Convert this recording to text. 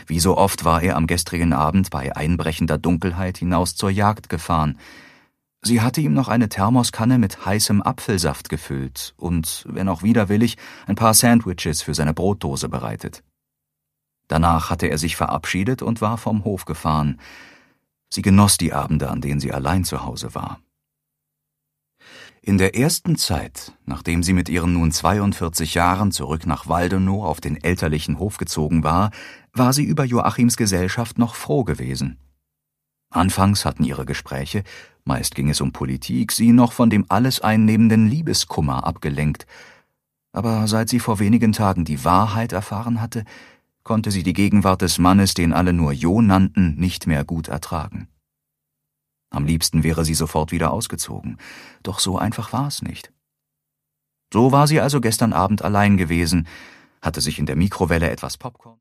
Wie so oft war er am gestrigen Abend bei einbrechender Dunkelheit hinaus zur Jagd gefahren. Sie hatte ihm noch eine Thermoskanne mit heißem Apfelsaft gefüllt und, wenn auch widerwillig, ein paar Sandwiches für seine Brotdose bereitet. Danach hatte er sich verabschiedet und war vom Hof gefahren. Sie genoss die Abende, an denen sie allein zu Hause war. In der ersten Zeit, nachdem sie mit ihren nun 42 Jahren zurück nach Waldenow auf den elterlichen Hof gezogen war, war sie über Joachims Gesellschaft noch froh gewesen. Anfangs hatten ihre Gespräche, meist ging es um Politik, sie noch von dem alles einnehmenden Liebeskummer abgelenkt. Aber seit sie vor wenigen Tagen die Wahrheit erfahren hatte, konnte sie die Gegenwart des Mannes, den alle nur Jo nannten, nicht mehr gut ertragen. Am liebsten wäre sie sofort wieder ausgezogen, doch so einfach war es nicht. So war sie also gestern Abend allein gewesen, hatte sich in der Mikrowelle etwas Popcorn